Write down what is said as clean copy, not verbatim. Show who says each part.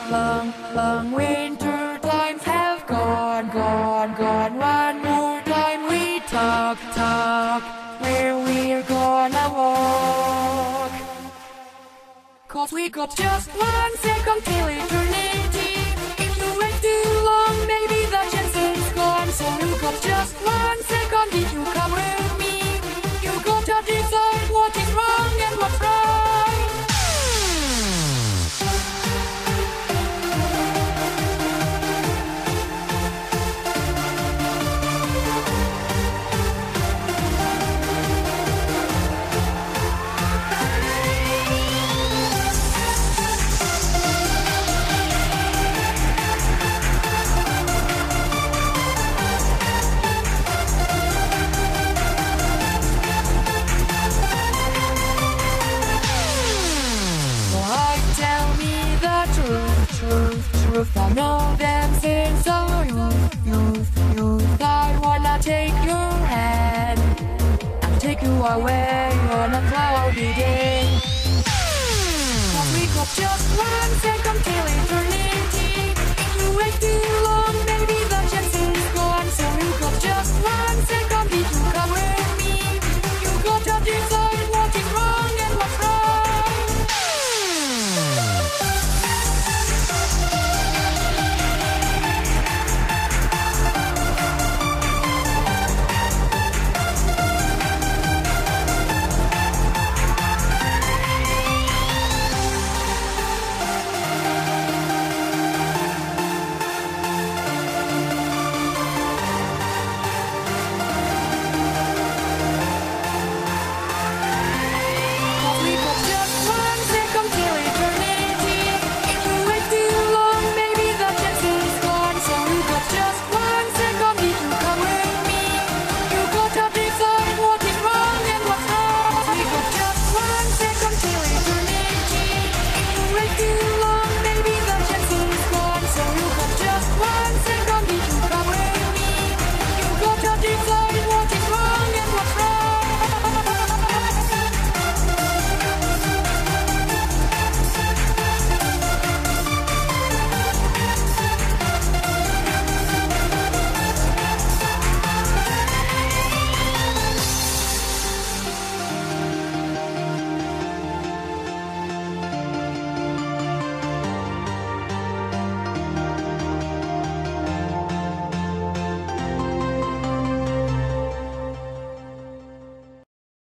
Speaker 1: long winter times have gone. One more time we talk, where we're gonna walk. 'Cause we got just 1 second till eternity. If you wait too long, maybe the chance is gone. So you got just 1 second if you come with me. You gotta decide what is wrong and what's right. Truth, I know them since so youth. I wanna take your hand and take you away on a cloudy day. 'Cause we got just 1 second till it